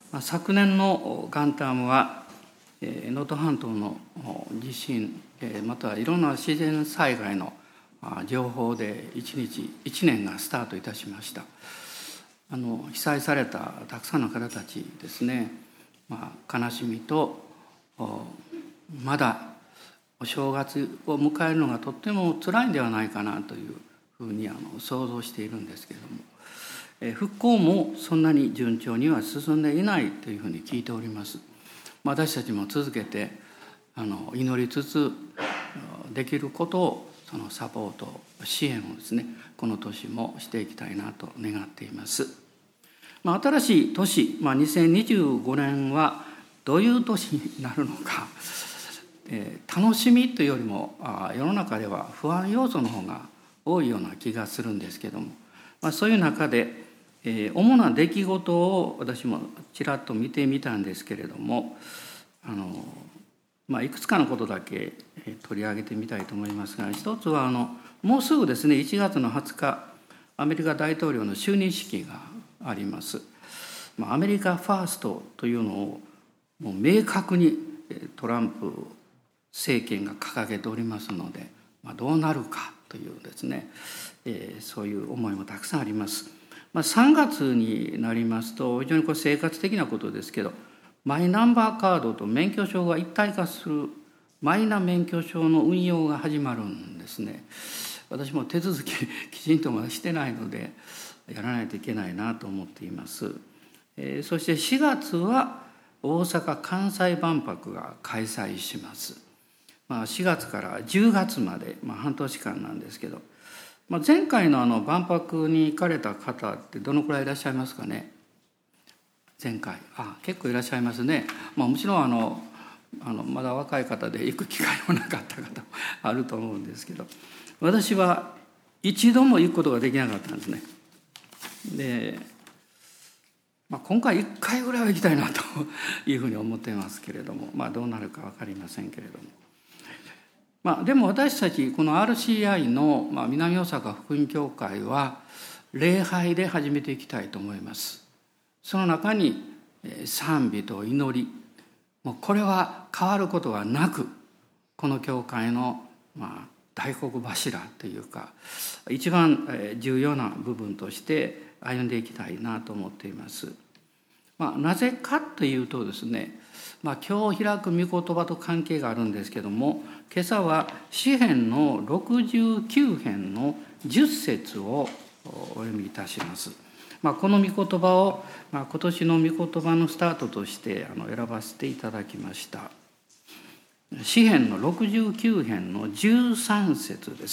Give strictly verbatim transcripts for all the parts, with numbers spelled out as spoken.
まあ、昨年の元旦は能登半島の地震またはいろんな自然災害の情報で一日一年がスタートいたしました。あの被災されたたくさんの方たちですね、まあ、悲しみとまだお正月を迎えるのがとっても辛いんではないかなというふうにあの想像しているんですけれども、え復興もそんなに順調には進んでいないというふうに聞いております。私たちも続けてあの祈りつつできることをそのサポート支援をですねこの年もしていきたいなと願っています。まあ、新しい年、まあ、にせんにじゅうごねんはどういう年になるのか、えー、楽しみというよりもあ世の中では不安要素の方が多いような気がするんですけども、まあ、そういう中で、えー、主な出来事を私もちらっと見てみたんですけれども、あの、まあ、いくつかのことだけ取り上げてみたいと思いますが、一つはあのもうすぐですねいちがつのはつかアメリカ大統領の就任式があります。まあ、アメリカファーストというのをもう明確にトランプ政権が掲げておりますので、まあ、どうなるかというですね、えー、そういう思いもたくさんあります。まあ、さんがつになりますと非常にこれ生活的なことですけど、マイナンバーカードと免許証が一体化するマイナ免許証の運用が始まるんですね。私も手続ききちんとまだしてないのでやらないといけないなと思っています。えー、そしてしがつは大阪・関西万博が開催します。まあ、しがつからじゅうがつまで、まあ、半年間なんですけど、まあ、前回のあの万博に行かれた方ってどのくらいいらっしゃいますかね。前回あ結構いらっしゃいますね。まあ、もちろんあのあのまだ若い方で行く機会もなかった方もあると思うんですけど、私は一度も行くことができなかったんですね。で、まあ、今回いっかいぐらいは行きたいなというふうに思っていますけれども、まあ、どうなるか分かりませんけれども、まあ、でも私たちこの アールシーアイ の南大阪福音教会は礼拝で始めていきたいと思います。その中に賛美と祈り、もうこれは変わることがなくこの教会のまあ大黒柱というか一番重要な部分として歩んでいきたいなと思っています。まあ、なぜかというとですね、まあ、今日開く御言葉と関係があるんですけども、今朝は詩編のろくじゅうきゅう編のじゅっ節をお読みいたします。まあ、この御言葉を、まあ、今年の御言葉のスタートとしてあの選ばせていただきました。詩編のろくじゅうきゅう編のじゅうさん節です。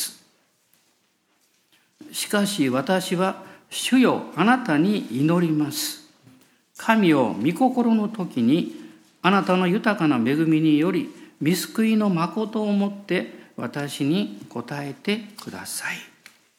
しかし私は主よあなたに祈ります。神を御心の時にあなたの豊かな恵みにより御救いの誠をもって私に答えてください。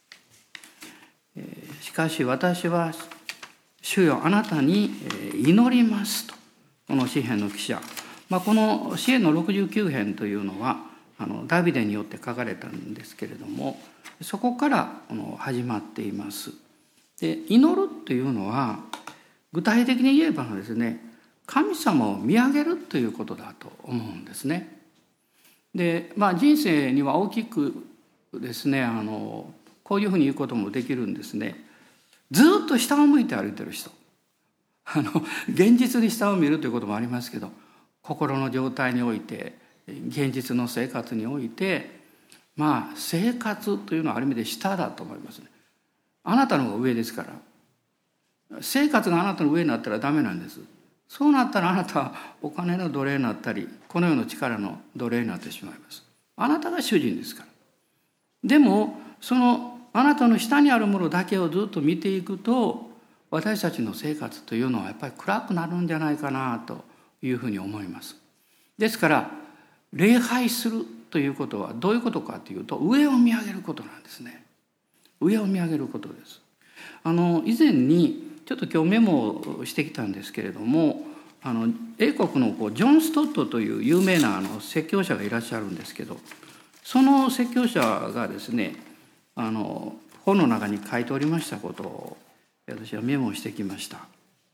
しかし私は主よあなたに祈りますと、この詩編の記者、まあ、この詩編のろくじゅうきゅう編というのはあのダビデによって書かれたんですけれども、そこから始まっています。で、祈るというのは具体的に言えばですね、神様を見上げるということだと思うんですね。で、まあ、人生には大きくですね、あのこういうふうに言うこともできるんですね。ずっと下を向いて歩いてる人、あの現実に下を見るということもありますけど、心の状態において現実の生活において、まあ生活というのはある意味で下だと思いますね。あなたの方が上ですから。生活があなたの上になったらダメなんです。そうなったらあなたはお金の奴隷になったりこの世の力の奴隷になってしまいます。あなたが主人ですから。でもそのあなたの下にあるものだけをずっと見ていくと、私たちの生活というのはやっぱり暗くなるんじゃないかなというふうに思います。ですから礼拝するということはどういうことかというと、上を見上げることなんですね。上を見上げることです。あの以前にちょっと今日メモをしてきたんですけれども、あの英国のこうジョン・ストットという有名なあの説教者がいらっしゃるんですけど、その説教者がですね、あの本の中に書いておりましたことを私はメモしてきました。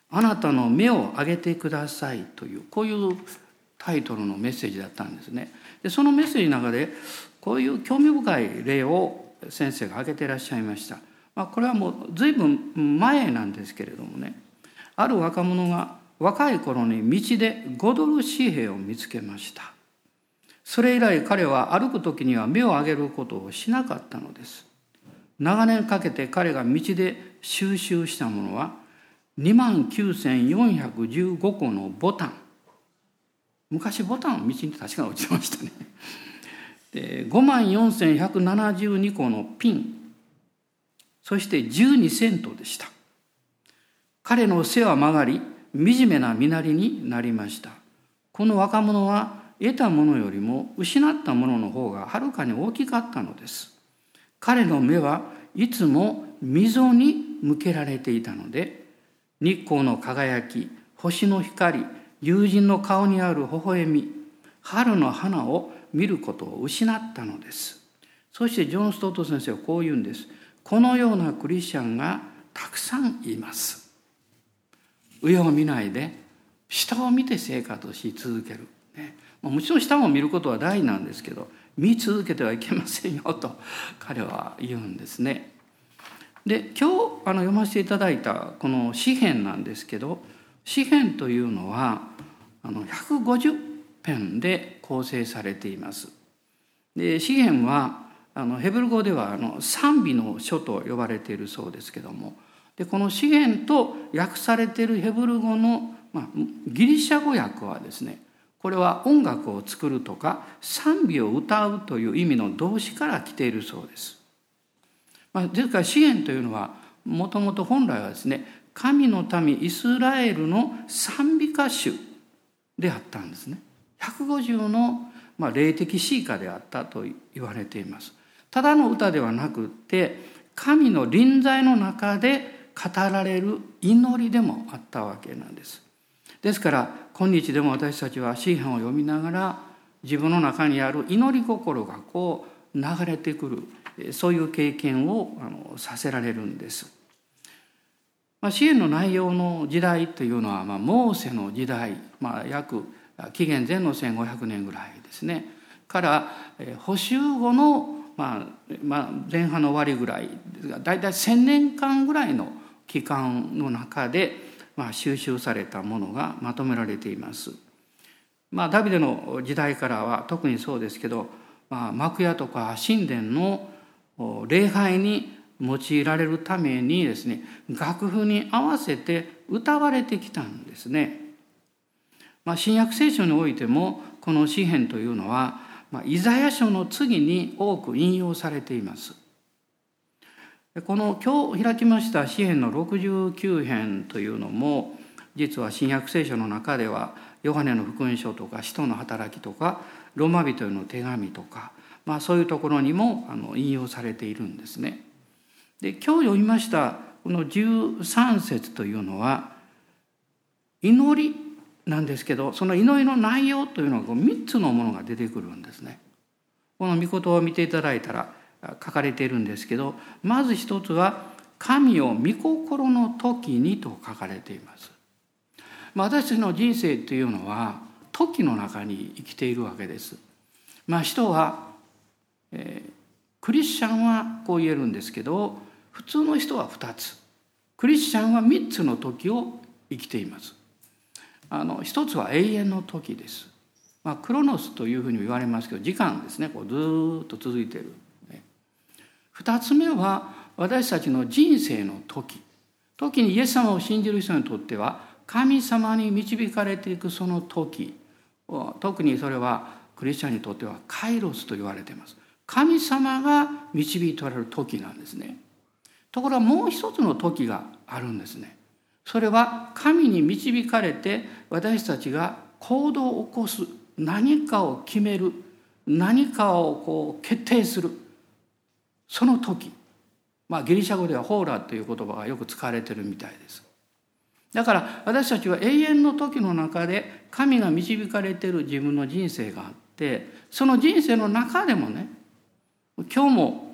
あなたの目を上げてくださいという、こういうタイトルのメッセージだったんですね。でそのメッセージの中でこういう興味深い例を先生が挙げていらっしゃいました。まあ、これはもう随分前なんですけれどもね、ある若者が若い頃に道でごドル紙幣を見つけました。それ以来彼は歩く時には目を上げることをしなかったのです。長年かけて彼が道で収集したものはにまんきゅうせんよんひゃくじゅうごこのボタン。昔ボタンを道に確かに落ちてましたね。でごまんよんせんひゃくななじゅうにこのピン、そしてじゅうにセントでした。彼の背は曲がり、惨めな身なりになりました。この若者は得たものよりも失ったものの方がはるかに大きかったのです。彼の目はいつも溝に向けられていたので、日光の輝き、星の光、友人の顔にある微笑み、春の花を見ることを失ったのです。そしてジョン・ストート先生はこう言うんです。このようなクリスチャンがたくさんいます。上を見ないで下を見て生活し続ける、ね、もちろん下も見ることは大事なんですけど、見続けてはいけませんよと彼は言うんですね。で今日あの読ませていただいたこの詩編なんですけど、詩編というのはあのひゃくごじゅっぺんで構成されています。で詩編はあのヘブル語ではあの賛美の書と呼ばれているそうですけども、でこの詩編と訳されているヘブル語の、まあ、ギリシャ語訳はですね、これは音楽を作るとか賛美を歌うという意味の動詞から来ているそうです。まあ、ですから詩編というのはもともと本来はですね、神の民イスラエルの賛美歌集であったんですね。ひゃくごじゅうの、まあ、霊的詩歌であったと言われています。ただの歌ではなくって神の臨在の中で語られる祈りでもあったわけなんです。ですから今日でも私たちは詩篇を読みながら自分の中にある祈り心がこう流れてくる、そういう経験をあのさせられるんです。まあ、詩篇の内容の時代というのは、まあ、モーセの時代、まあ、約紀元前のせんごひゃくねんぐらいですねから補修後の、まあまあ、前半の終わりぐらいですが、だいたいせんねんかんぐらいの期間の中で、まあ、収集されたものがまとめられています。まあ、ダビデの時代からは特にそうですけど、まあ、幕屋とか神殿の礼拝に用いられるためにですね、楽譜に合わせて歌われてきたんですね。まあ、新約聖書においてもこの詩篇というのは、まあ、イザヤ書の次に多く引用されています。この今日開きました詩篇のろくじゅうきゅうへんというのも、実は新約聖書の中ではヨハネの福音書とか使徒の働きとかローマ人への手紙とか、まあ、そういうところにもあの引用されているんですね。で今日読みましたこのじゅうさん節というのは祈りなんですけど、その祈りの内容というのがみっつのものが出てくるんですね。この御言葉を見ていただいたら書かれているんですけど、まず一つは神を御心の時にと書かれています。まあ、私たちの人生というのは時の中に生きているわけです。まあ、人は、えー、クリスチャンはこう言えるんですけど、普通の人はふたつ、クリスチャンはみっつの時を生きています。あの一つは永遠の時です。まあ、クロノスというふうに言われますけど、時間ですね、こうずっと続いている。二つ目は私たちの人生の時。時にイエス様を信じる人にとっては神様に導かれていくその時、特にそれはクリスチャンにとってはカイロスと言われています。神様が導いておられる時なんですね。ところがもう一つの時があるんですね。それは神に導かれて私たちが行動を起こす、何かを決める、何かをこう決定する、その時、まあ、ギリシャ語ではホーラという言葉がよく使われているみたいです。だから私たちは永遠の時の中で神が導かれている自分の人生があって、その人生の中でもね、今日も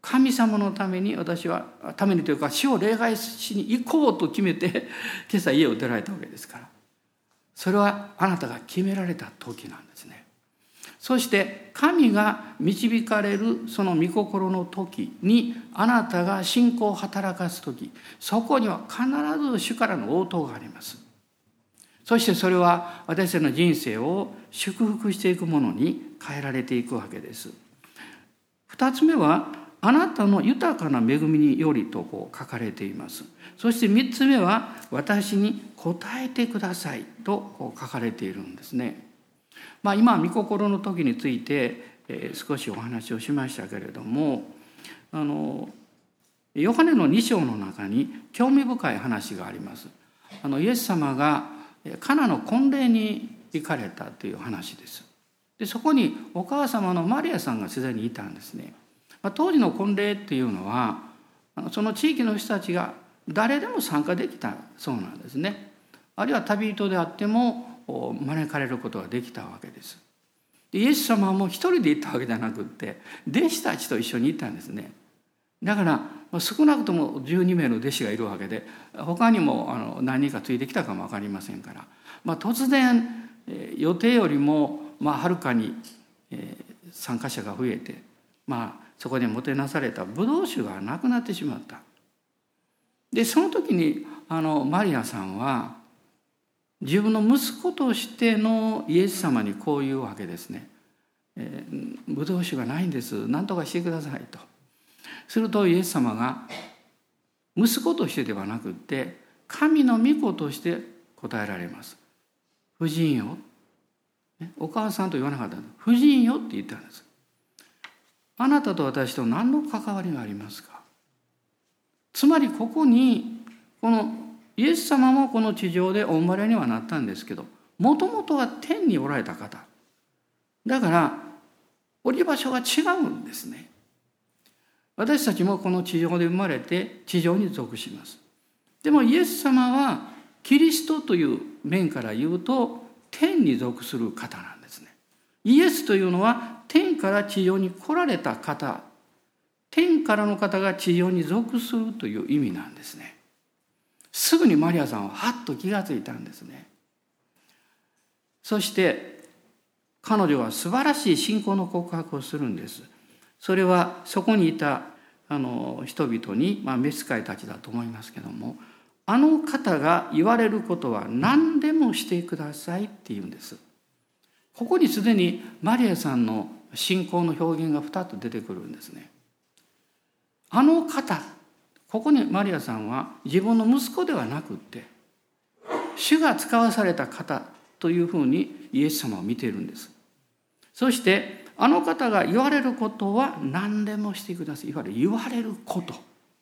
神様のために私はためにというか主を礼拝しに行こうと決めて今朝家を出られたわけですから、それはあなたが決められた時なんですね。そして神が導かれるその御心の時にあなたが信仰を働かす時、そこには必ず主からの応答があります。そしてそれは私たちの人生を祝福していくものに変えられていくわけです。二つ目はあなたの豊かな恵みによりとこう書かれています。そして三つ目は私に答えてくださいとこう書かれているんですね。まあ、今御心の時について、えー、少しお話をしましたけれども、あのヨハネのに章の中に興味深い話があります。あのイエス様がカナの婚礼に行かれたという話です。でそこにお母様のマリアさんがすでにいたんですね。当時の婚礼っていうのはその地域の人たちが誰でも参加できたそうなんですね。あるいは旅人であっても招かれることができたわけです。でイエス様も一人で行ったわけじゃなくって弟子たちと一緒に行ったんですね。だから少なくともじゅうに名の弟子がいるわけで、他にもあの何人かついてきたかも分かりませんから、まあ、突然予定よりもまあはるかに参加者が増えて、まあそこでもてなされたブドウ酒がなくなってしまった。でその時にあのマリアさんは自分の息子としてのイエス様にこう言うわけですね。えー、ブドウ酒がないんです。何とかしてくださいと。するとイエス様が息子としてではなくって神の御子として答えられます。婦人よ、お母さんと言わなかったんです。婦人よって言ったんです。あなたと私と何の関わりがありますか。つまりここにこのイエス様もこの地上でお生まれにはなったんですけど、もともとは天におられた方だからおり場所が違うんですね。私たちもこの地上で生まれて地上に属します。でもイエス様はキリストという面から言うと天に属する方なんですね。イエスというのは天から地上に来られた方、天からの方が地上に属するという意味なんですね。すぐにマリアさんははっと気がついたんですね。そして彼女は素晴らしい信仰の告白をするんです。それはそこにいたあの人々に、まあ、召使いたちだと思いますけども、あの方が言われることは何でもしてくださいって言うんです。ここにすでにマリアさんの信仰の表現がふたつ出てくるんですね。あの方、ここにマリアさんは自分の息子ではなくって主が使わされた方というふうにイエス様を見ているんです。そしてあの方が言われることは何でもしてください。いわゆる言われること、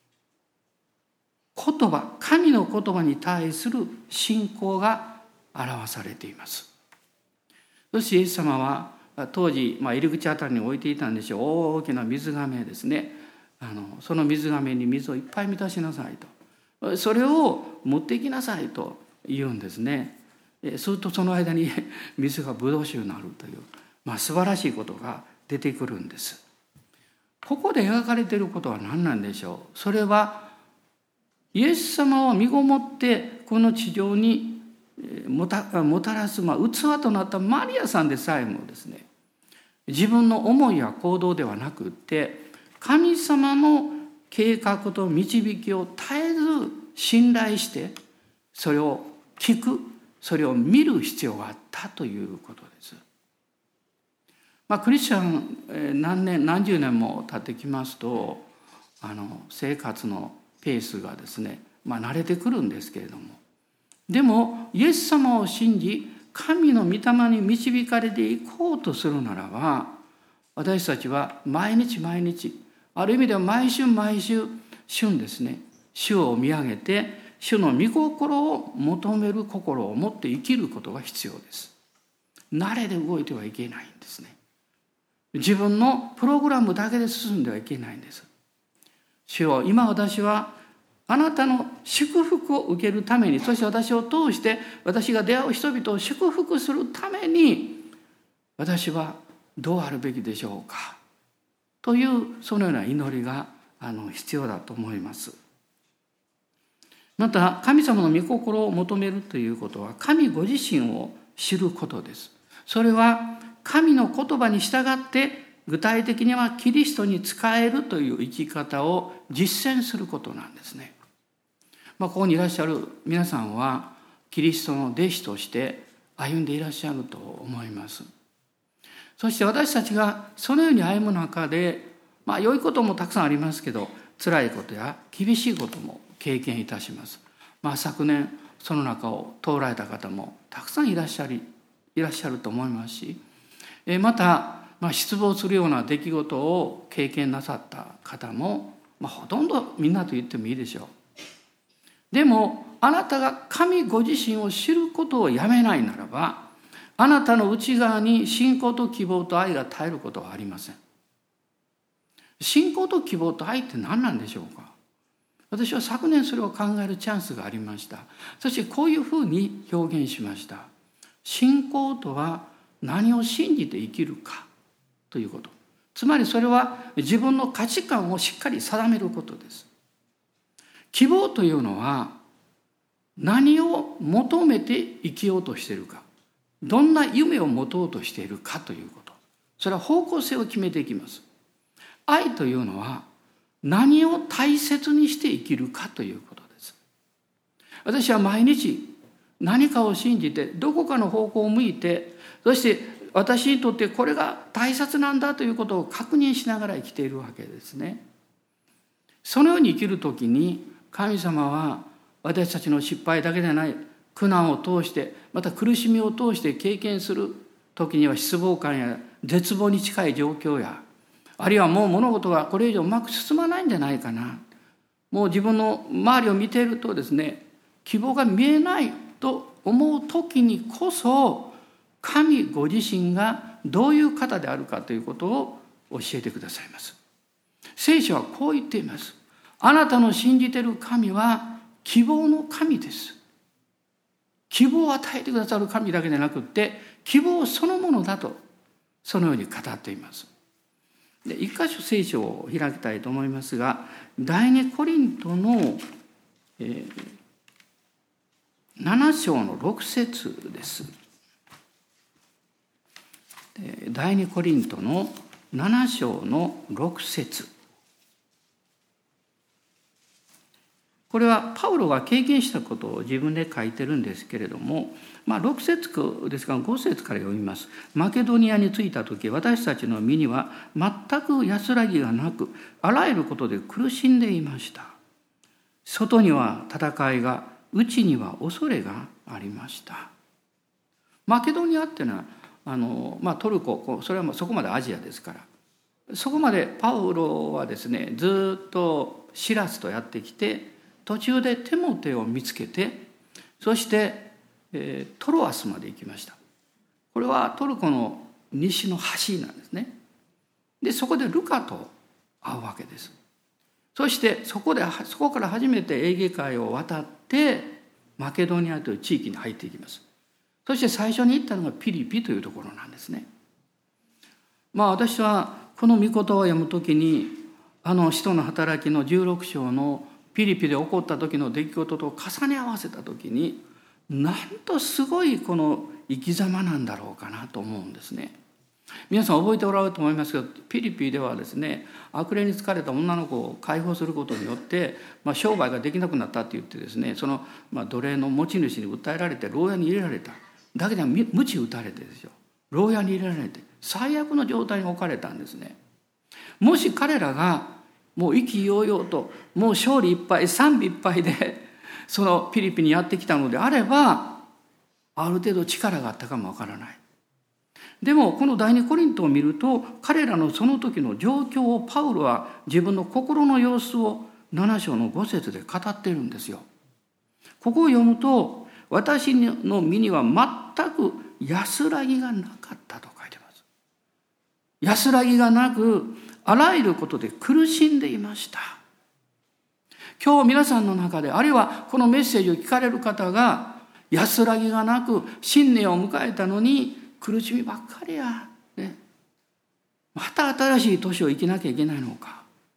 言葉、神の言葉に対する信仰が表されています。そしてイエス様は当時、まあ、入り口あたりに置いていたんでしょう、大きな水がめですね。あのその水がめに水をいっぱい満たしなさいと、それを持っていきなさいと言うんですね。するとその間に水がブドウ酒になるという、まあ、素晴らしいことが出てくるんです。ここで描かれていることは何なんでしょう。それはイエス様を身ごもってこの地上にも た, もたらす、まあ、器となったマリアさんでさえもですね、自分の思いや行動ではなくって神様の計画と導きを絶えず信頼してそれを聞く、それを見る必要があったということです。まあ、クリスチャン何年何十年も経ってきますとあの生活のペースがですね、まあ、慣れてくるんですけれども、でもイエス様を信じ神の御霊に導かれていこうとするならば、私たちは毎日毎日、ある意味では毎週毎週旬ですね、主を見上げて主の御心を求める心を持って生きることが必要です。慣れで動いてはいけないんですね。自分のプログラムだけで進んではいけないんです。主よ、今私はあなたの祝福を受けるために、そして私を通して私が出会う人々を祝福するために私はどうあるべきでしょうかというそのような祈りがあの必要だと思います。また神様の御心を求めるということは神ご自身を知ることです。それは神の言葉に従って具体的にはキリストに仕えるという生き方を実践することなんですね。まあ、ここにいらっしゃる皆さんはキリストの弟子として歩んでいらっしゃると思います。そして私たちがそのように歩む中で、まあ良いこともたくさんありますけど、辛いことや厳しいことも経験いたします。まあ昨年その中を通られた方もたくさんいらっしゃりいらっしゃると思いますし、また、まあ、失望するような出来事を経験なさった方も、まあ、ほとんどみんなと言ってもいいでしょう。でもあなたが神ご自身を知ることをやめないならば、あなたの内側に信仰と希望と愛が絶えることはありません。信仰と希望と愛って何なんでしょうか。私は昨年それを考えるチャンスがありました。そしてこういうふうに表現しました。信仰とは何を信じて生きるかということ。つまりそれは自分の価値観をしっかり定めることです。希望というのは何を求めて生きようとしているか、どんな夢を持とうとしているかということ。それは方向性を決めていきます。愛というのは何を大切にして生きるかということです。私は毎日何かを信じてどこかの方向を向いて、そして私にとってこれが大切なんだということを確認しながら生きているわけですね。そのように生きるときに神様は私たちの失敗だけでない苦難を通して、また苦しみを通して経験するときには失望感や絶望に近い状況や、あるいはもう物事がこれ以上うまく進まないんじゃないかな、もう自分の周りを見ているとですね、希望が見えないと思うときにこそ、神ご自身がどういう方であるかということを教えてくださいます。聖書はこう言っています。あなたの信じている神は希望の神です。希望を与えてくださる神だけでなくって、希望そのものだとそのように語っています。で、一箇所聖書を開きたいと思いますが、第二コリントの、えー、なな章のろく節です。第二コリントのなな章のろく節。これはパウロが経験したことを自分で書いてるんですけれども、まあ、ろく節ですがご節から読みます。マケドニアに着いた時、私たちの身には全く安らぎがなく、あらゆることで苦しんでいました。外には戦いが、内には恐れがありました。マケドニアっていうのはあの、まあ、トルコ、それはそこまでアジアですから、そこまでパウロはですね、ずっとシラスとやってきて、途中でテモテを見つけて、そして、えー、トロアスまで行きました。これはトルコの西の端なんですね。でそこでルカと会うわけです。そしてそこでそこから初めてエーゲ海を渡ってマケドニアという地域に入っていきます。そして最初に行ったのがピリピというところなんですね。まあ私はこの御言葉を読むときに、あの使徒の働きのじゅうろく章のピリピで起こった時の出来事と重ね合わせた時に、なんとすごいこの生き様なんだろうかなと思うんですね。皆さん覚えておられると思いますけど、ピリピではですね、悪霊に疲れた女の子を解放することによって、まあ、商売ができなくなったって言ってですね、その、まあ、奴隷の持ち主に訴えられて牢屋に入れられた。だけでは鞭打たれてですよ、牢屋に入れられて最悪の状態に置かれたんですね。もし彼らがもう意気揚々と、もう勝利いっぱい賛美いっぱいでそのピリピにやってきたのであれば、ある程度力があったかもわからない。でもこの第二コリントを見ると、彼らのその時の状況をパウロは自分の心の様子をなな章のご節で語っているんですよ。ここを読むと、私の身には全く安らぎがなかったと書いてます。安らぎがなく、あらゆることで苦しんでいました。今日皆さんの中で、あるいはこのメッセージを聞かれる方が、安らぎがなく新年を迎えたのに苦しみばっかりや、ね、また新しい年を生きなきゃいけないのか、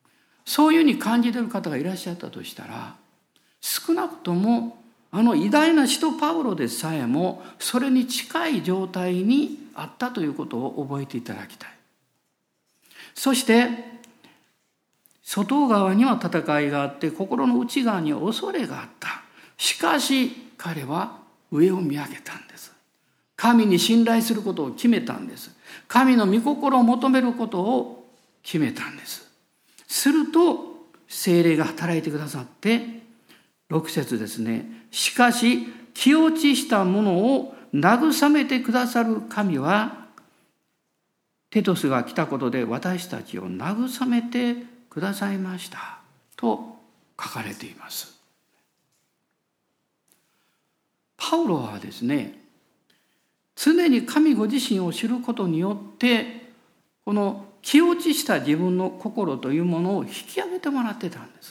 そういうふうに感じている方がいらっしゃったとしたら、少なくともあの偉大な使徒パウロでさえもそれに近い状態にあったということを覚えていただきたい。そして外側には戦いがあって心の内側には恐れがあった。しかし彼は上を見上げたんです。神に信頼することを決めたんです。神の御心を求めることを決めたんです。すると聖霊が働いてくださって、ろく節ですね。しかし気落ちしたものを慰めてくださる神は、テトスが来たことで私たちを慰めてくださいましたと書かれています。パウロはですね、常に神ご自身を知ることによってこの気落ちした自分の心というものを引き上げてもらってたんです。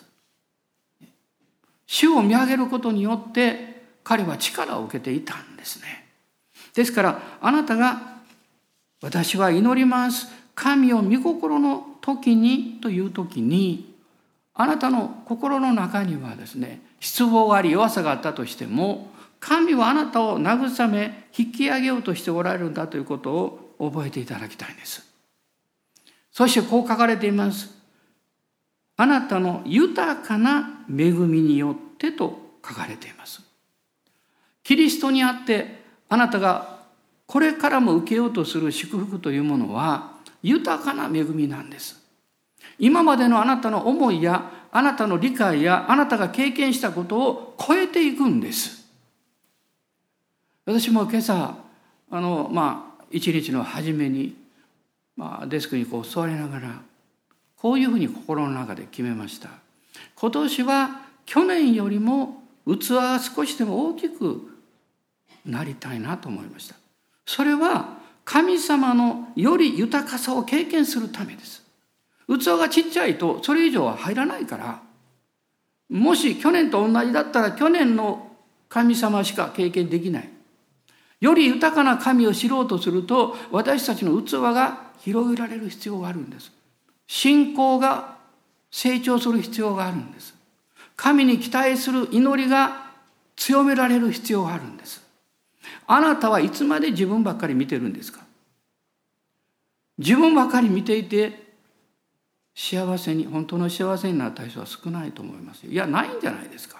主を見上げることによって彼は力を受けていたんですね。ですからあなたが私は祈ります神を御心の時にという時に、あなたの心の中にはですね、失望があり弱さがあったとしても、神はあなたを慰め引き上げようとしておられるんだということを覚えていただきたいんです。そしてこう書かれています。あなたの豊かな恵みによってと書かれています。キリストにあってあなたがこれからも受けようとする祝福というものは豊かな恵みなんです。今までのあなたの思いやあなたの理解やあなたが経験したことを超えていくんです。私も今朝あのまあ一日の初めに、まあ、デスクにこう座りながらこういうふうに心の中で決めました。今年は去年よりも器が少しでも大きくなりたいなと思いました。それは神様のより豊かさを経験するためです。器がちっちゃいとそれ以上は入らないから、もし去年と同じだったら去年の神様しか経験できない。より豊かな神を知ろうとすると私たちの器が広げられる必要があるんです。信仰が成長する必要があるんです。神に期待する祈りが強められる必要があるんです。あなたはいつまで自分ばっかり見てるんですか？自分ばっかり見ていて幸せに本当の幸せになった人は少ないと思います。いや、ないんじゃないですか。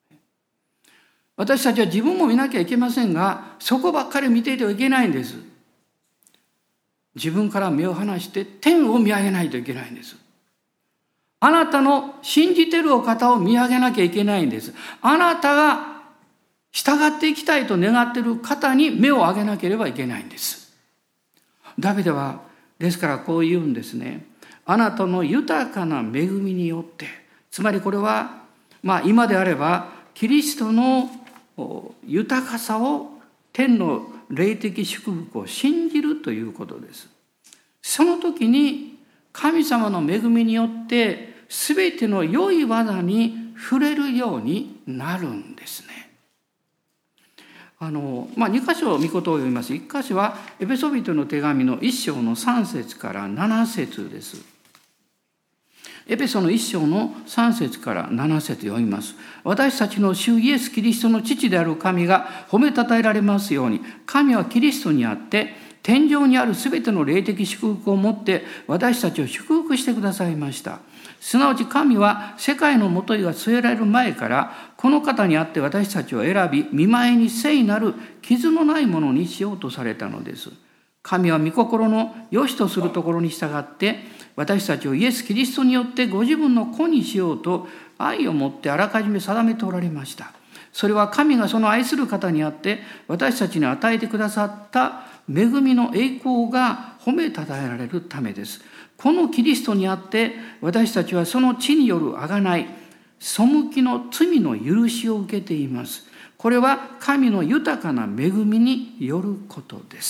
私たちは自分も見なきゃいけませんが、そこばっかり見ていてはいけないんです。自分から目を離して天を見上げないといけないんです。あなたの信じているお方を見上げなきゃいけないんです。あなたが従っていきたいと願っている方に目を上げなければいけないんです。ダビデはですからこう言うんですね。あなたの豊かな恵みによって、つまりこれはまあ今であればキリストの豊かさを、天の霊的祝福を信じるということです。その時に神様の恵みによって全ての良い技に触れるようになるんですね。あの、まあ、に箇所御言を読みます。いち箇所はエペソビトの手紙のいっ章のさん節からなな節です。エペソのいっ章のさん節からなな節読みます。私たちの主イエス・キリストの父である神が褒めたたえられますように、神はキリストにあって天上にあるすべての霊的祝福をもって私たちを祝福してくださいました。すなわち神は世界のもといが据えられる前からこの方にあって私たちを選び、御前に聖なる傷のないものにしようとされたのです。神は御心の良しとするところに従って私たちをイエス・キリストによってご自分の子にしようと愛をもってあらかじめ定めておられました。それは神がその愛する方にあって私たちに与えてくださった恵みの栄光が褒めたたえられるためです。このキリストにあって私たちはその地による贖い、背きの罪の許しを受けています。これは神の豊かな恵みによることです。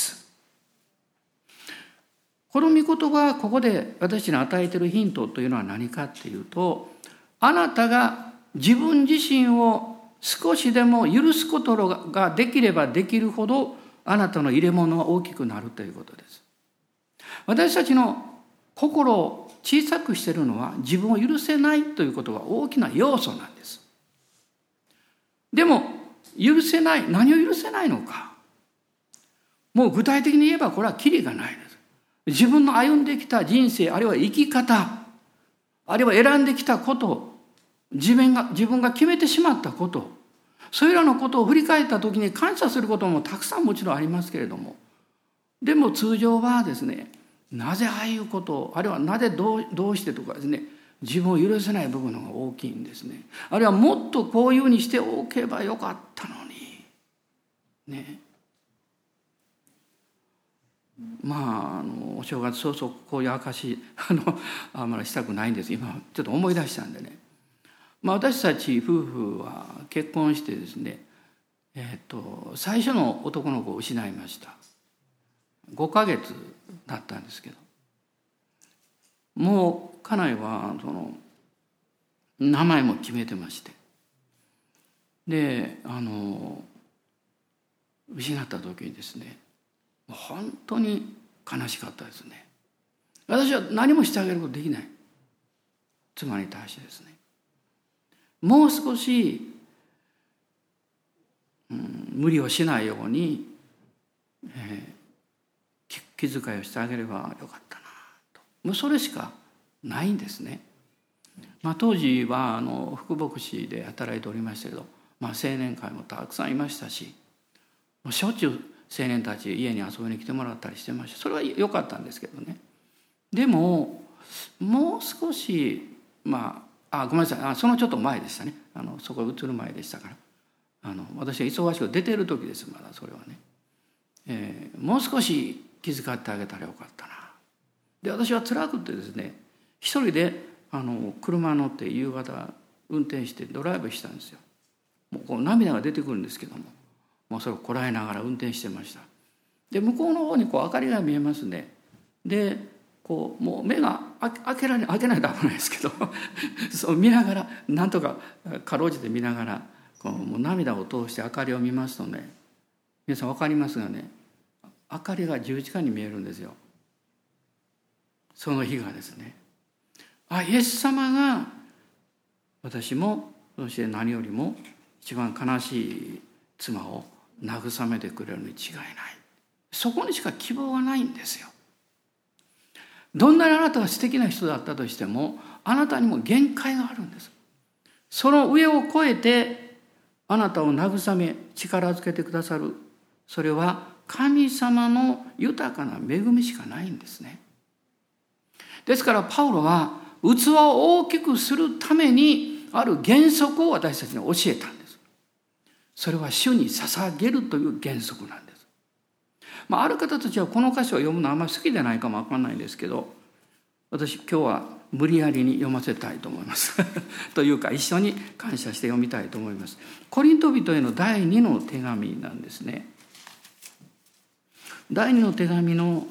この御言葉はここで私に与えているヒントというのは何かっていうと、あなたが自分自身を少しでも許すことができればできるほどあなたの入れ物は大きくなるということです。私たちの心小さくしているのは自分を許せないということが大きな要素なんです。でも許せない、何を許せないのか、もう具体的に言えばこれはキリがないです。自分の歩んできた人生、あるいは生き方、あるいは選んできたこと、自分が自分が決めてしまったこと、そういうようなことを振り返った時に感謝することもたくさんもちろんありますけれども、でも通常はですね、なぜああいうことを、あるいはなぜどう、どうしてとかですね、自分を許せない部分の方が大きいんですね。あるいはもっとこういうふうにしておけばよかったのにね。まあ、あのお正月早々こういう証あのあんまりしたくないんです。今ちょっと思い出したんでね、まあ、私たち夫婦は結婚してですね、えっと最初の男の子を失いました。ごかげつだったんですけど、もう家内はその名前も決めてまして、であの失った時にですね、本当に悲しかったですね。私は何もしてあげることできない、妻に対してですね。もう少し、うん、無理をしないように、えー、気遣いをしてあげればよかったなと、もうそれしかないんですね。まあ、当時はあの副牧師で働いておりましたけど、まあ、青年会もたくさんいましたし、しょっちゅう青年たち家に遊びに来てもらったりしてました。それは良かったんですけどね。でももう少し、まああごめんなさい、あそのちょっと前でしたね。あのそこへ移る前でしたから、あの私が忙しく出てる時です。まだそれはね、えー、もう少し気遣ってあげたらよかったな。で私は辛くてですね、一人であの車乗って夕方運転してドライブしたんですよ。もうこう涙が出てくるんですけども、もうそれをこらえながら運転してました。で向こうの方にこう明かりが見えますね。でこうもう目が開けられ開けないと危ないですけどそう見ながら、なんとかかろうじて見ながらこうもう涙を通して明かりを見ますとね、皆さん分かりますがね、明かりが十字架に見えるんですよ。その日がですね、あ、イエス様が私も、そして何よりも一番悲しい妻を慰めてくれるに違いない。そこにしか希望がないんですよ。どんなにあなたが素敵な人だったとしても、あなたにも限界があるんです。その上を越えてあなたを慰め力づけてくださる、それは神様の豊かな恵みしかないんですね。ですからパウロは器を大きくするためにある原則を私たちに教えたんです。それは主に捧げるという原則なんです。まあ、ある方たちはこの歌詞を読むのはあんまり好きでないかもわかんないんですけど、私今日は無理やりに読ませたいと思いますというか一緒に感謝して読みたいと思います。コリント人への第二の手紙なんですね。第二の手紙の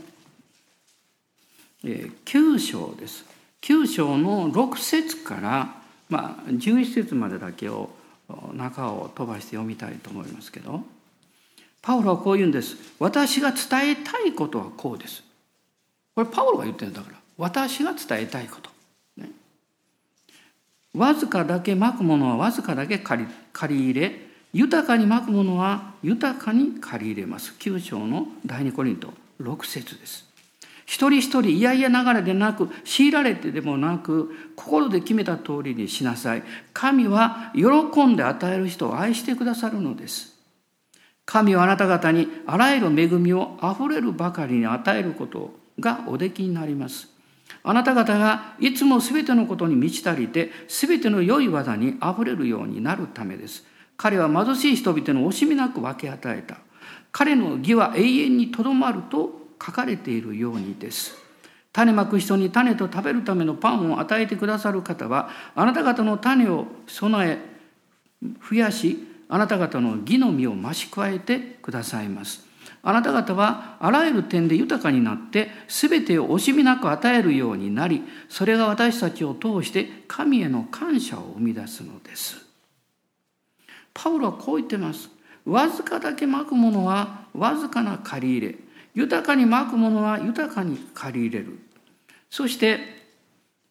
きゅう章です。きゅう章のろく節から、まあ、じゅういち節までだけを中を飛ばして読みたいと思いますけど、パウロはこう言うんです。私が伝えたいことはこうです。これパウロが言ってるんだから、私が伝えたいこと、ね、わずかだけまくものはわずかだけ借り、借り入れ、豊かにまくものは豊かに借り入れます。きゅう章の第二コリントろく節です。一人一人いやいやながらでなく、強いられてでもなく、心で決めた通りにしなさい。神は喜んで与える人を愛してくださるのです。神はあなた方にあらゆる恵みをあふれるばかりに与えることがおできになります。あなた方がいつもすべてのことに満ち足りて、すべての良い技にあふれるようになるためです。彼は貧しい人々の惜しみなく分け与えた。彼の義は永遠にとどまると書かれているようにです。種まく人に種と食べるためのパンを与えてくださる方は、あなた方の種を備え増やし、あなた方の義の実を増し加えてくださいます。あなた方はあらゆる点で豊かになって、すべてを惜しみなく与えるようになり、それが私たちを通して神への感謝を生み出すのです。パウロはこう言ってます。わずかだけまくものはわずかな借り入れ、豊かにまくものは豊かに借り入れる。そして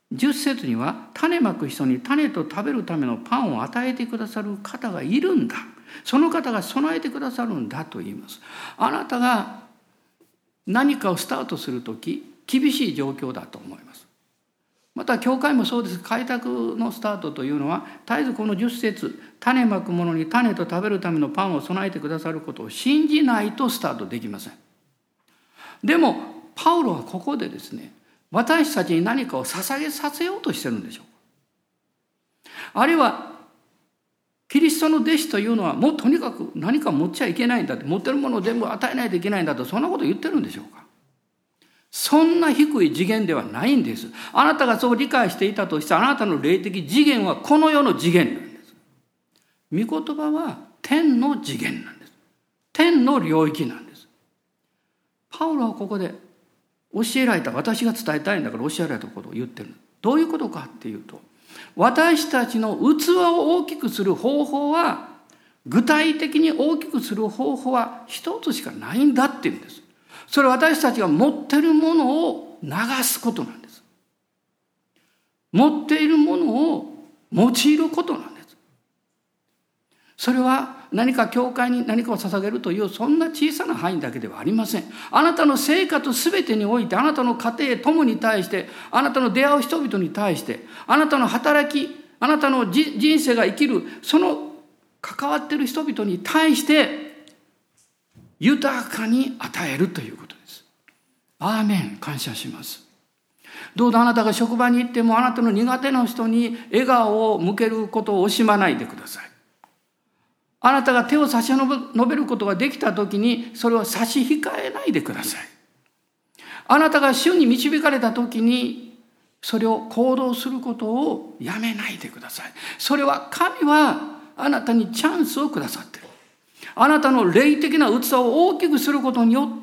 じゅっ節には、種まく人に種と食べるためのパンを与えてくださる方がいるんだ。その方が備えてくださるんだと言います。あなたが何かをスタートするとき、厳しい状況だと思います。また教会もそうです。開拓のスタートというのは、絶えずこのじゅっ節、種まく者に種と食べるためのパンを備えてくださることを信じないとスタートできません。でもパウロはここでですね、私たちに何かを捧げさせようとしてるんでしょうか。あるいはキリストの弟子というのは、もうとにかく何か持っちゃいけないんだって、持ってるものを全部与えないといけないんだと、そんなこと言ってるんでしょうか。そんな低い次元ではないんです。あなたがそう理解していたとして、あなたの霊的次元はこの世の次元なんです。御言葉は天の次元なんです。天の領域なんです。パウロはここで教えられた、私が伝えたいんだから教えられたことを言ってる。どういうことかっていうと、私たちの器を大きくする方法は、具体的に大きくする方法は一つしかないんだっていうんです。それは私たちが持っているものを流すことなんです。持っているものを用いることなんです。それは何か教会に何かを捧げるというそんな小さな範囲だけではありません。あなたの生活すべてにおいて、あなたの家庭友に対して、あなたの出会う人々に対して、あなたの働き、あなたの人生が生きるその関わっている人々に対して豊かに与えるということです。アーメン。感謝します。どうぞあなたが職場に行っても、あなたの苦手な人に笑顔を向けることを惜しまないでください。あなたが手を差し伸べることができたときに、それを差し控えないでください。あなたが主に導かれたときに、それを行動することをやめないでください。それは神はあなたにチャンスをくださっている。あなたの霊的な器を大きくすることによって、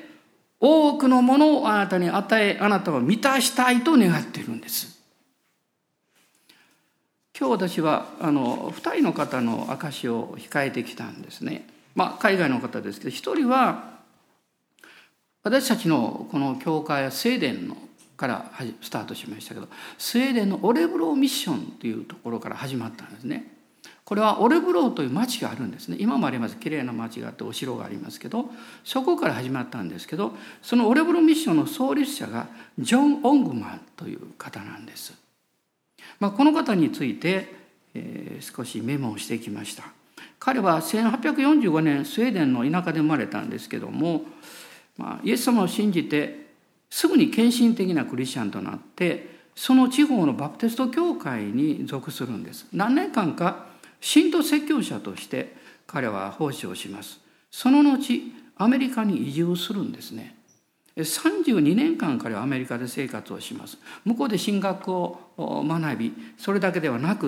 多くのものをあなたに与え、あなたを満たしたいと願っているんです。今日私はあのふたりの方の証を控えてきたんですね。まあ海外の方ですけど、ひとりは私たちのこの教会はスウェーデンのからスタートしましたけど、スウェーデンのオレブローミッションというところから始まったんですね。これはオレブローという町があるんですね。今もあります。きれいな町があってお城がありますけど、そこから始まったんですけど、そのオレブローミッションの創立者がジョン・オングマンという方なんです。まあ、この方について、えー、少しメモをしてきました。彼はせんはっぴゃくよんじゅうごねんスウェーデンの田舎で生まれたんですけども、まあ、イエス様を信じてすぐに献身的なクリスチャンとなって、その地方のバプテスト教会に属するんです。何年間か信徒説教者として彼は奉仕をします。その後アメリカに移住するんですね。さんじゅうにねんかん彼はアメリカで生活をします。向こうで神学を学び、それだけではなくって、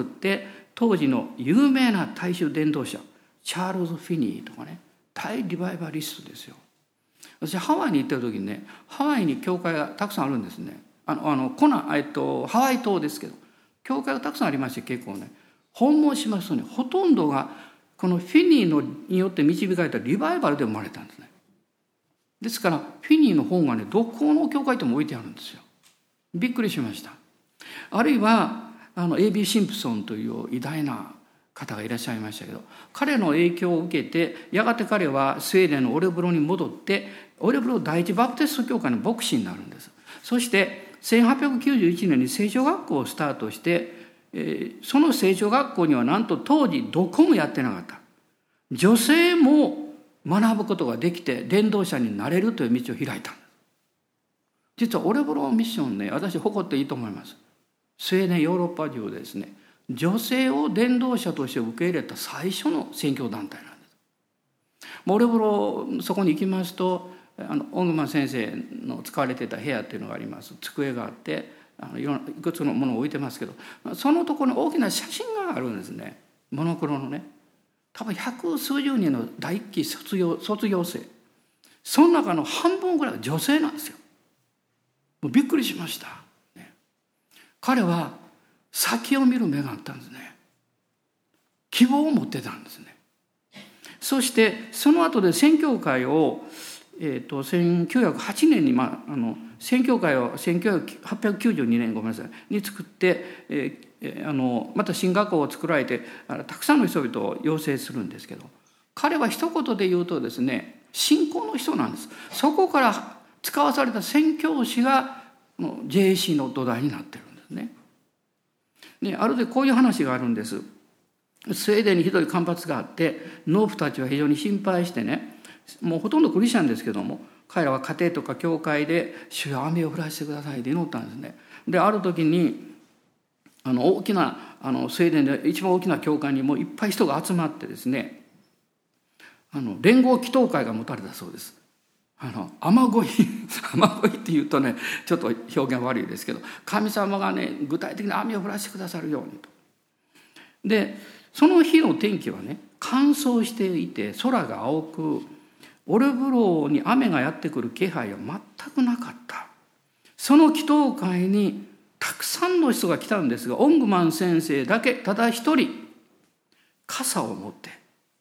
当時の有名な大衆伝道者チャールズ・フィニーとかね、大リバイバリストですよ。私ハワイに行ってる時にね、ハワイに教会がたくさんあるんですね。あのあのコナ、えっと、ハワイ島ですけど、教会がたくさんありまして、結構ね訪問しますとね、ほとんどがこのフィニーのによって導かれたリバイバルで生まれたんですね。ですからフィニーの本がね、どこの教会でも置いてあるんですよ。びっくりしました。あるいはあの エービー シンプソンという偉大な方がいらっしゃいましたけど、彼の影響を受けて、やがて彼はスウェーデンのオレブロに戻って、オレブロ第一バプテスト教会の牧師になるんです。そしてせんはっぴゃくきゅうじゅういちねんに聖書学校をスタートして、えー、その聖書学校にはなんと当時どこもやってなかった。女性も学ぶことができて伝道者になれるという道を開いた。実はオレブロミッションね、私誇っていいと思います。スウェーデンヨーロッパ中でですね、女性を伝道者として受け入れた最初の宣教団体なんです。オレブロそこに行きますと、あのオングマン先生の使われていた部屋っていうのがあります。机があって、あのいろんないくつのものを置いてますけど、そのところに大きな写真があるんですね。モノクロのね。多分百数十人の大一期卒業卒業生、その中の半分ぐらいが女性なんですよ。もうびっくりしました、ね、彼は先を見る目があったんですね。希望を持ってたんですね。そしてその後で宣教会をえー、とせんきゅうひゃくはちねんに、まあ、あの宣教会をせんはっぴゃくきゅうじゅうにねんごめんなさいに作って、えー、あのまた神学校を作られてたくさんの人々を養成するんですけど、彼は一言で言うとですね、信仰の人なんです。そこから使わされた宣教師が ジェーエーシー の土台になってるんですね。であるでこういう話があるんです。スウェーデンにひどい干ばつがあって、農夫たちは非常に心配してね、もうほとんどクリスチャンですけども、彼らは家庭とか教会で主よ雨を降らしてくださいって祈ったんですね。である時にあの大きなあのスウェーデンで一番大きな教会にもういっぱい人が集まってですね、あの連合祈祷会が持たれたそうです。あの雨乞い雨乞いっていうとねちょっと表現悪いですけど、神様がね具体的に雨を降らしてくださるようにと。でその日の天気はね乾燥していて空が青く、オルブロに雨がやってくる気配は全くなかった。その祈祷会にたくさんの人が来たんですが、オングマン先生だけただ一人傘を持って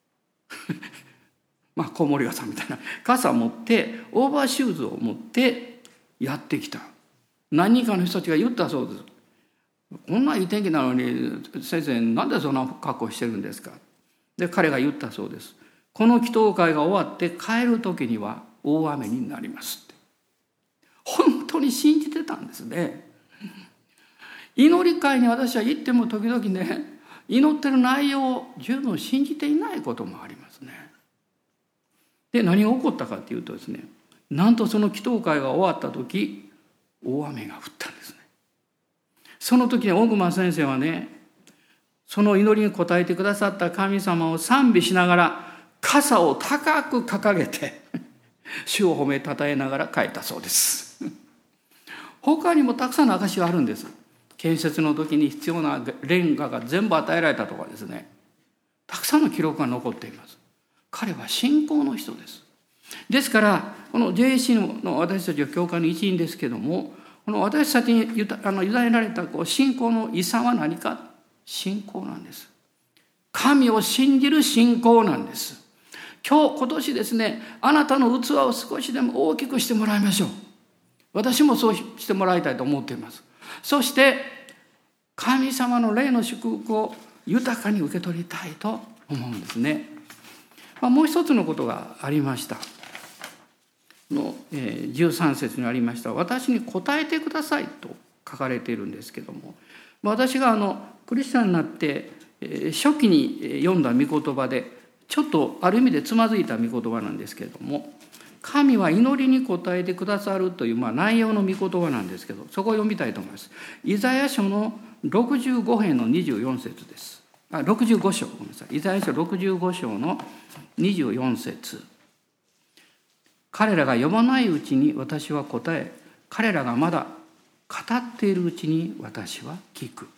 まあコウモリ傘みたいな傘を持ってオーバーシューズを持ってやってきた。何人かの人たちが言ったそうです。こんないい天気なのに先生なんでそんな格好してるんですか。で彼が言ったそうです。この祈祷会が終わって帰る時には大雨になりますって。本当に信じてたんですね。祈り会に私は行っても時々ね、祈ってる内容を十分信じていないこともありますね。で何が起こったかというとですね、なんとその祈祷会が終わった時大雨が降ったんですね。その時にオングマン先生はね、その祈りに応えてくださった神様を賛美しながら傘を高く掲げて主を褒めたたえながら帰ったそうです他にもたくさんの証があるんです。建設の時に必要なレンガが全部与えられたとかですね、たくさんの記録が残っています。彼は信仰の人です。ですからこの ジェーエーシー の私たちは教会の一員ですけども、この私たちに委ねられたこう信仰の遺産は何か、信仰なんです。神を信じる信仰なんです。今日今年ですね、あなたの器を少しでも大きくしてもらいましょう。私もそうしてもらいたいと思っています。そして神様の霊の祝福を豊かに受け取りたいと思うんですね。まあ、もう一つのことがありましたの、えー、じゅうさん節にありました私に答えてくださいと書かれているんですけども、私があのクリスチャンになって、えー、初期に読んだ御言葉でちょっとある意味でつまずいた御言葉なんですけれども、神は祈りに応えてくださるという、まあ、内容の御言葉なんですけど、そこを読みたいと思います。イザヤ書のろくじゅうご編のにじゅうよん節です。あ、ろくじゅうご章、ごめんなさい。イザヤ書ろくじゅうご章のにじゅうよん節。彼らが呼ばないうちに私は答え、彼らがまだ語っているうちに私は聞く。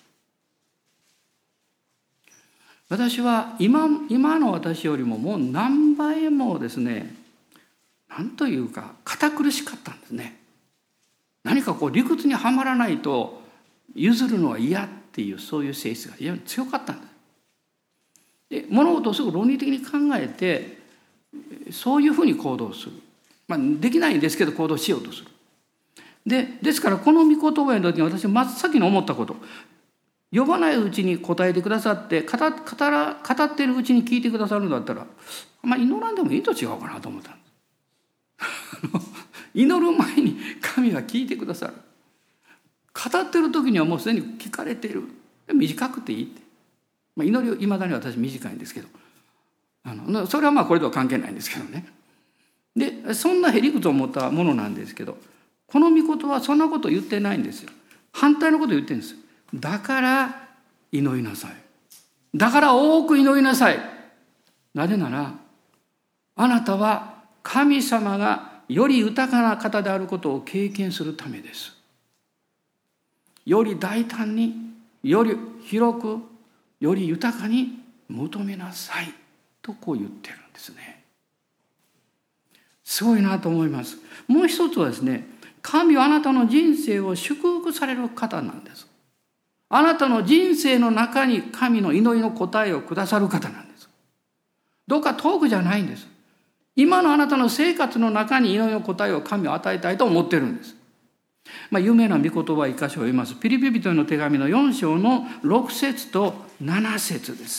私は 今, 今の私よりももう何倍もですね、なんというか堅苦しかったんですね。何かこう理屈にはまらないと譲るのは嫌っていう、そういう性質が非常に強かったんです。で物事をすぐ論理的に考えてそういうふうに行動する、まあ、できないんですけど行動しようとする。でですからこの御言葉の時に私は真っ先に思ったこと、呼ばないうちに答えてくださって 語, 語, ら語っているうちに聞いてくださるんだったら、まあ、祈らんでもいいと違うかなと思ったんです祈る前に神が聞いてくださる。語ってる時にはもうすでに聞かれている。短くていいって、まあ、祈りをいまだに私短いんですけど、あのそれはまあこれとは関係ないんですけどね。でそんなへりくつを持ったものなんですけど、この御言はそんなこと言ってないんですよ。反対のこと言ってるんです。だから祈りなさい。だから多く祈りなさい。なぜならあなたは神様がより豊かな方であることを経験するためです。より大胆に、より広く、より豊かに求めなさいとこう言ってるんですね。すごいなと思います。もう一つはですね、神はあなたの人生を祝福される方なんです。あなたの人生の中に神の祈りの答えをくださる方なんです。どうか遠くじゃないんです。 今のあなたの生活の中に祈りの答えを神は与えたいと思っているんです。まあ、有名な御言葉は一箇所を読みます。ピリピ人への手紙のよん章のろく節となな節です。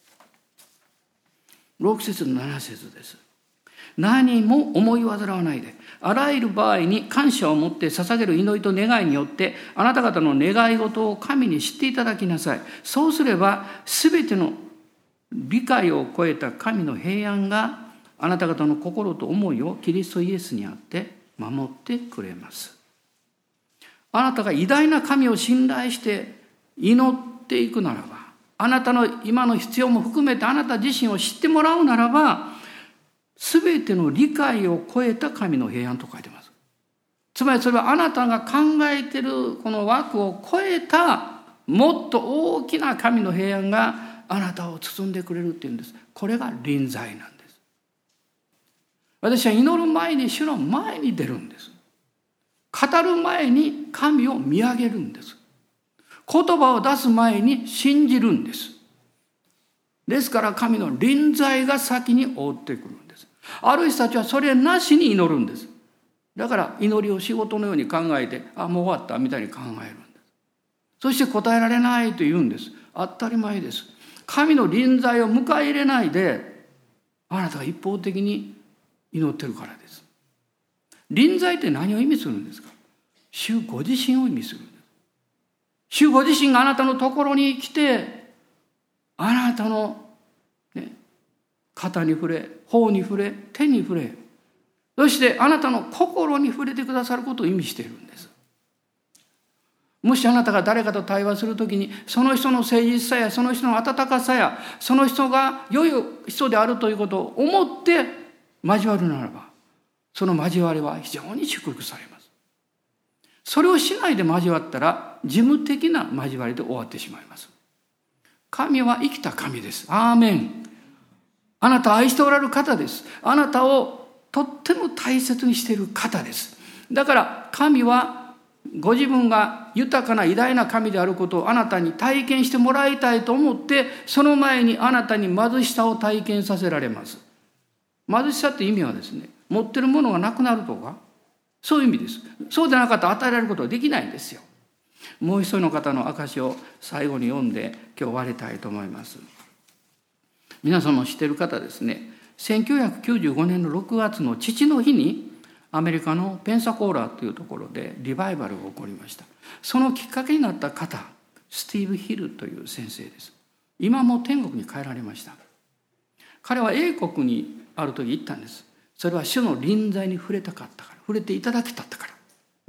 ろく節となな節です。何も思い煩わないで、あらゆる場合に感謝を持って捧げる祈りと願いによって、あなた方の願い事を神に知っていただきなさい。そうすれば、すべての理解を超えた神の平安が、あなた方の心と思いをキリストイエスにあって守ってくれます。あなたが偉大な神を信頼して祈っていくならば、あなたの今の必要も含めてあなた自身を知ってもらうならば、すべての理解を超えた神の平安と書いてます。つまりそれはあなたが考えているこの枠を超えたもっと大きな神の平安があなたを包んでくれるっていうんです。これが臨在なんです。私は祈る前に主の前に出るんです。語る前に神を見上げるんです。言葉を出す前に信じるんです。ですから神の臨在が先に覆ってくるんです。ある人たちはそれなしに祈るんです。だから祈りを仕事のように考えて、あ、もう終わったみたいに考えるんです。そして答えられないと言うんです。当たり前です。神の臨在を迎え入れないで、あなたが一方的に祈ってるからです。臨在って何を意味するんですか？主ご自身を意味するんです。主ご自身があなたのところに来て、あなたの、ね、肩に触れ、頬に触れ、手に触れ、そしてあなたの心に触れてくださることを意味しているんです。もしあなたが誰かと対話するときに、その人の誠実さや、その人の温かさや、その人が良い人であるということを思って交わるならば、その交わりは非常に祝福されます。それをしないで交わったら、事務的な交わりで終わってしまいます。神は生きた神です。アーメン。あなたを愛しておられる方です。あなたをとっても大切にしている方です。だから神はご自分が豊かな偉大な神であることをあなたに体験してもらいたいと思って、その前にあなたに貧しさを体験させられます。貧しさって意味はですね、持ってるものがなくなるとか、そういう意味です。そうでなかったら与えられることはできないんですよ。もう一人の方の証を最後に読んで今日終わりたいと思います。皆さんも知っている方ですね、せんきゅうひゃくきゅうじゅうごねんのろくがつの父の日にアメリカのペンサコーラというところでリバイバルが起こりました。そのきっかけになった方、スティーブ・ヒルという先生です。今も天国に帰られました。彼は英国にある時行ったんです。それは主の臨在に触れたかったから、触れていただきたったから、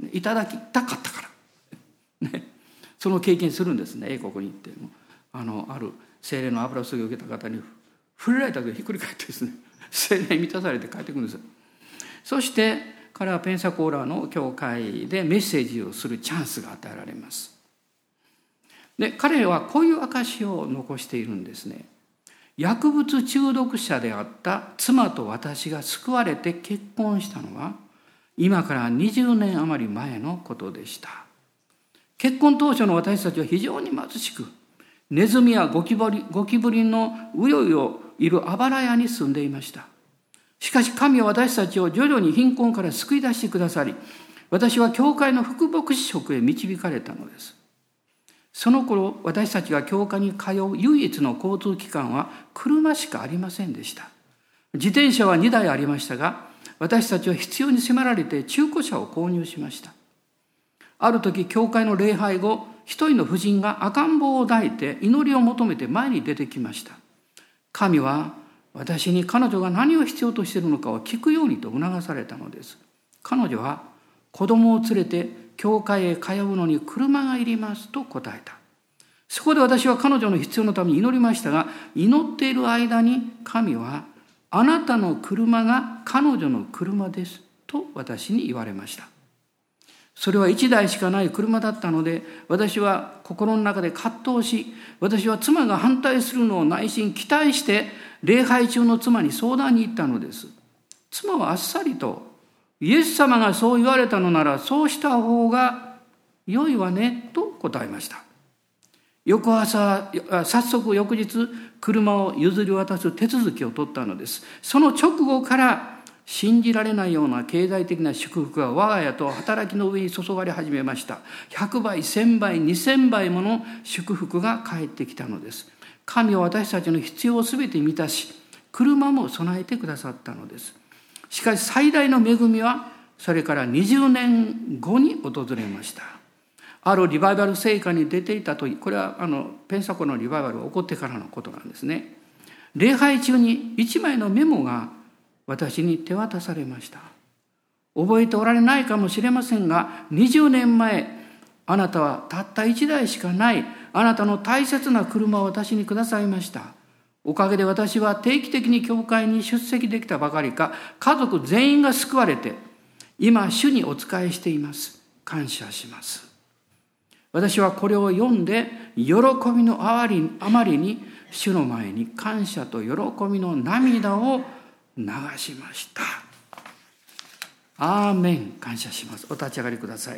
いただきたかったから、ね、その経験するんですね。英国に行ってあのある聖霊の油注ぎを受けた方に触れられたけどひっくり返ってですね、聖霊に満たされて帰ってくるんです。そして彼はペンサコーラの教会でメッセージをするチャンスが与えられます。で、彼はこういう証を残しているんですね。薬物中毒者であった妻と私が救われて結婚したのは今からにじゅうねん余り前のことでした。結婚当初の私たちは非常に貧しく、ネズミやゴキブリ、ゴキブリのうようよいるあばら屋に住んでいました。しかし神は私たちを徐々に貧困から救い出してくださり、私は教会の副牧師職へ導かれたのです。その頃、私たちが教会に通う唯一の交通機関は車しかありませんでした。自転車はにだいありましたが、私たちは必要に迫られて中古車を購入しました。ある時、教会の礼拝後、一人の婦人が赤ん坊を抱いて祈りを求めて前に出てきました。神は私に彼女が何を必要としているのかを聞くようにと促されたのです。彼女は子供を連れて教会へ通うのに車がいりますと答えた。そこで私は彼女の必要のために祈りましたが、祈っている間に神はあなたの車が彼女の車ですと私に言われました。それはいちだいしかない車だったので、私は心の中で葛藤し、私は妻が反対するのを内心期待して礼拝中の妻に相談に行ったのです。妻はあっさりと、イエス様がそう言われたのならそうした方が良いわねと答えました。 翌朝、早速翌日、車を譲り渡す手続きを取ったのです。その直後から信じられないような経済的な祝福が我が家と働きの上に注がれ始めました。ひゃくばい、せんばい、にせんばいもの祝福が返ってきたのです。神は私たちの必要をすべて満たし、車も備えてくださったのです。しかし最大の恵みはそれからにじゅうねんごに訪れました。あるリバイバル聖歌に出ていたと、これはあのペンサコのリバイバルが起こってからのことなんですね。礼拝中に一枚のメモが私に手渡されました。覚えておられないかもしれませんが、にじゅうねんまえ、あなたはたった一台しかないあなたの大切な車を私にくださいました。おかげで私は定期的に教会に出席できたばかりか、家族全員が救われて、今主にお仕えしています。感謝します。私はこれを読んで、喜びのあまりに主の前に感謝と喜びの涙を流しました。アーメン。感謝します。お立ち上がりください。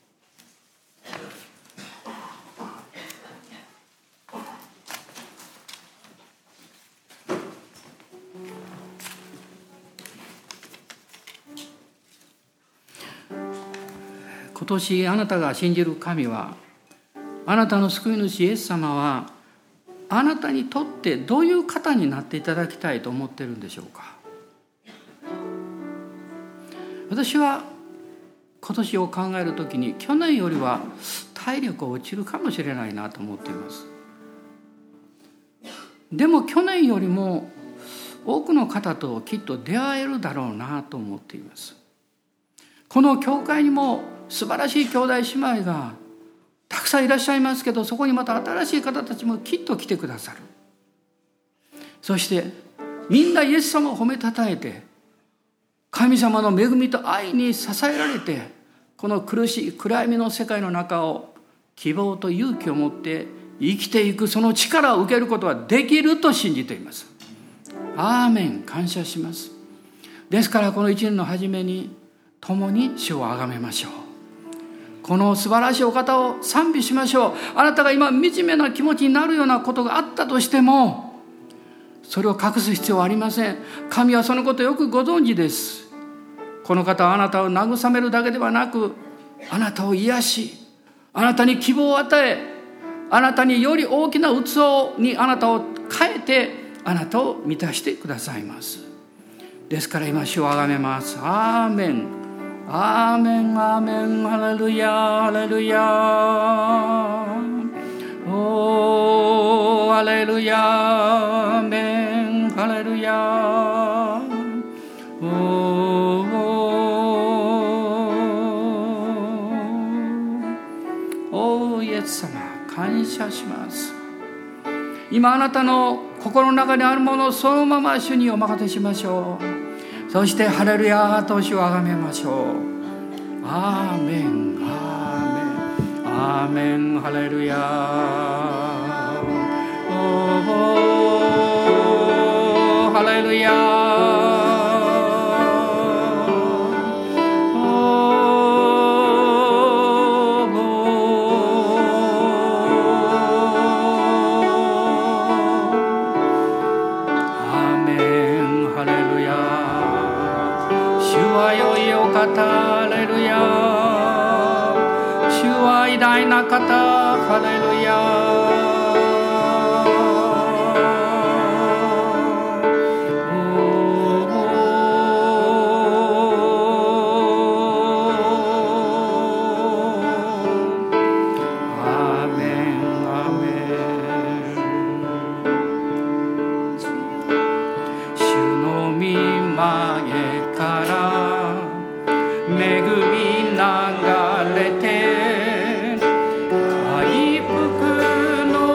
今年あなたが信じる神は、あなたの救い主イエス様はあなたにとってどういう方になっていただきたいと思っているんでしょうか。私は今年を考えるときに、去年よりは体力が落ちるかもしれないなと思っています。でも去年よりも多くの方ときっと出会えるだろうなと思っています。この教会にも素晴らしい兄弟姉妹がたくさんいらっしゃいますけど、そこにまた新しい方たちもきっと来てくださる。そしてみんなイエス様を褒めたたえて、神様の恵みと愛に支えられて、この苦しい暗闇の世界の中を希望と勇気を持って生きていく、その力を受けることができると信じています。アーメン。感謝します。ですからこの一年の初めに共に主をあがめましょう。この素晴らしいお方を賛美しましょう。あなたが今惨めな気持ちになるようなことがあったとしても、それを隠す必要はありません。神はそのことをよくご存知です。この方はあなたを慰めるだけではなく、あなたを癒し、あなたに希望を与え、あなたにより大きな器にあなたを変えて、あなたを満たしてくださいます。ですから今主をあがめます。アーメン。アーメン、アーメン、ハレルヤ、ハレルヤ。おー、ハレルヤ、アーメン、ハレルヤ。おー、おー、イエス様、感謝します。今あなたの心の中にあるものをそのまま主にお任せしましょう。そしてハレルヤと主をあがめましょう。アーメン、アーメン、アーメン、ハレルヤ。おー、ハレルヤ。ハレルヤ。主は偉大な方。ハレルヤ。回復の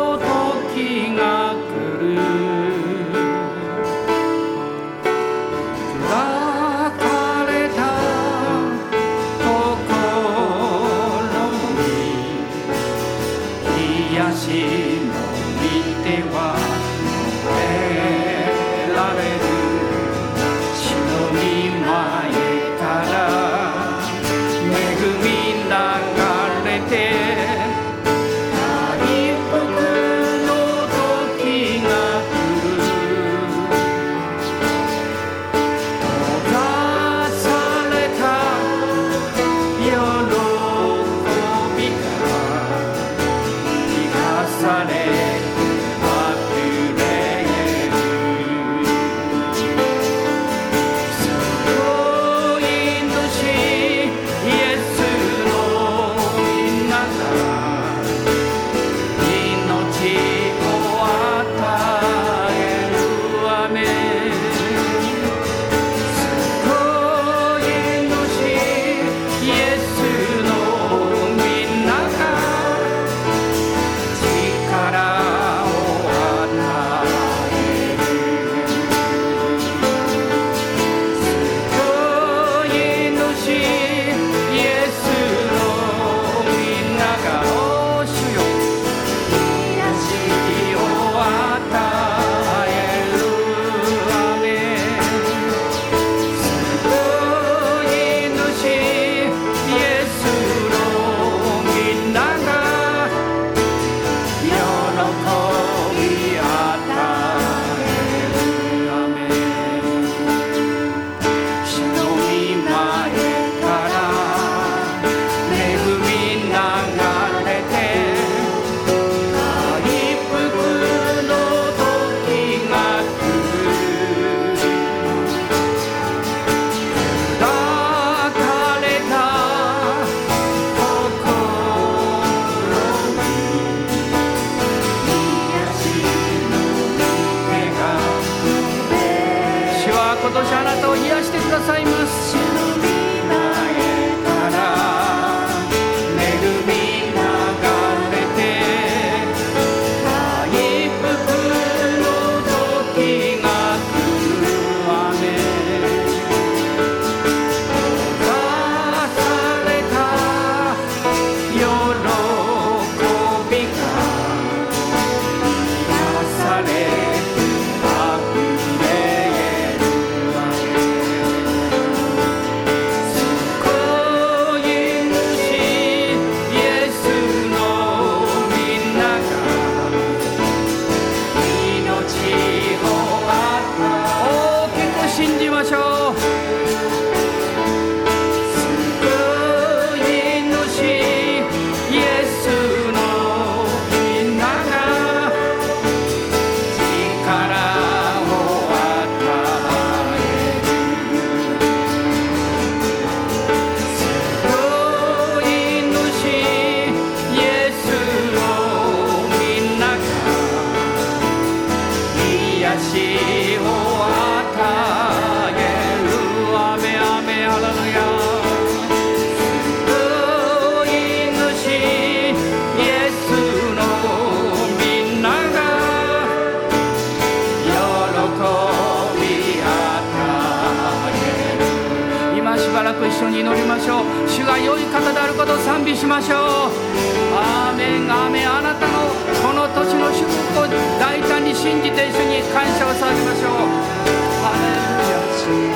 緒に祈りましょう。主が良い方であることを賛美しましょう。アーメンアーメン。あなたのこの土地の祝福を大胆に信じて一緒に感謝を捧げましょう。ハレルヤ。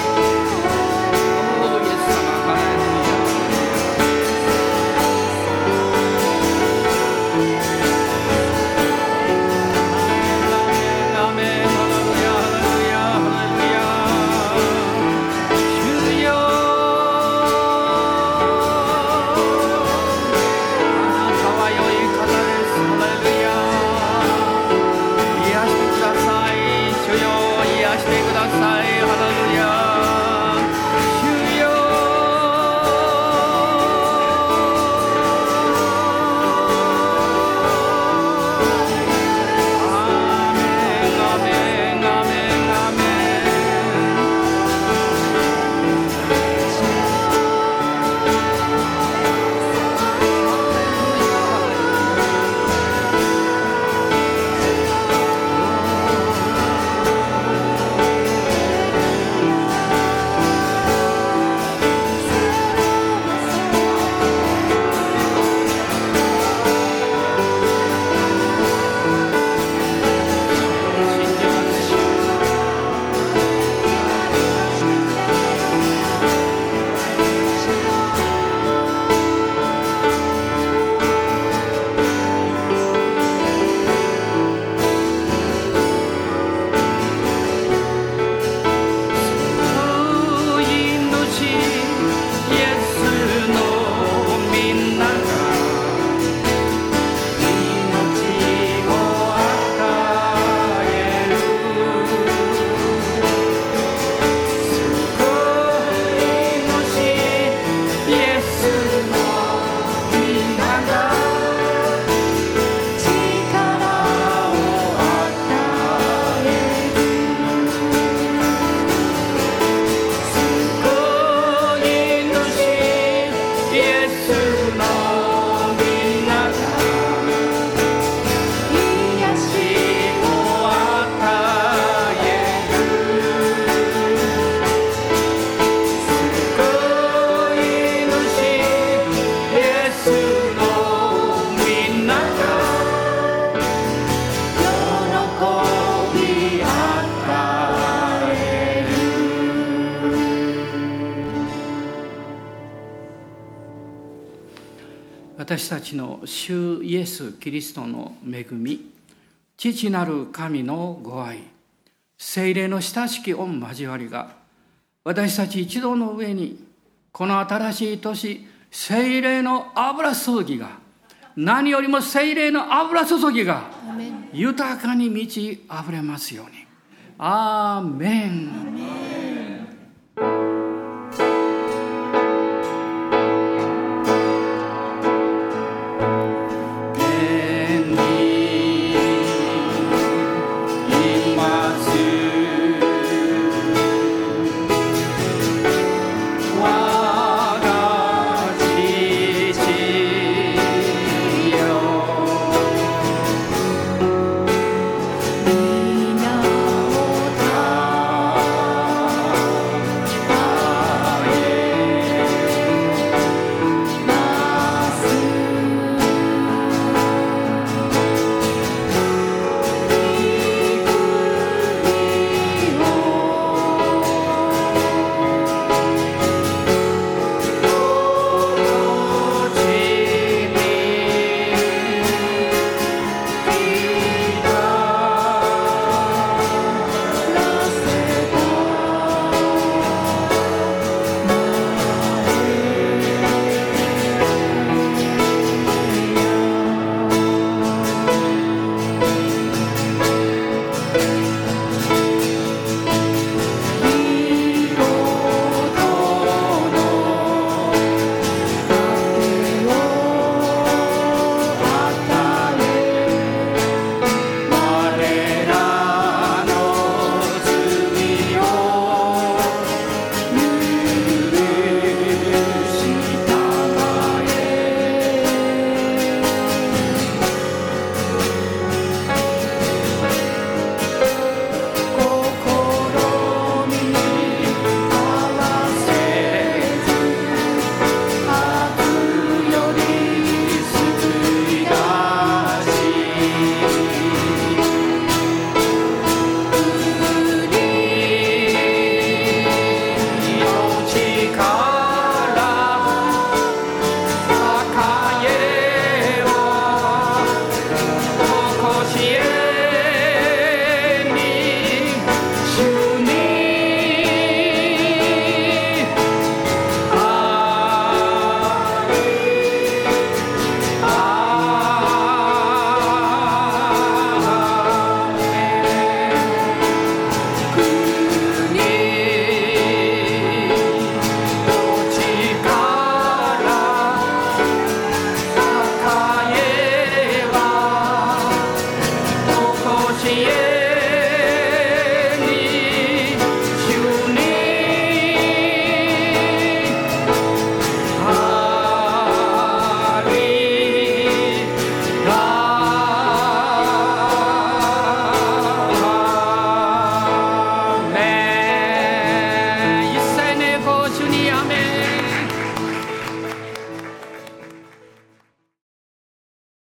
私たちの主イエス・キリストの恵み、父なる神のご愛、聖霊の親しき御交わりが、私たち一同の上に、この新しい年、聖霊の油注ぎが、何よりも聖霊の油注ぎが、豊かに満ち溢れますように。アーメン。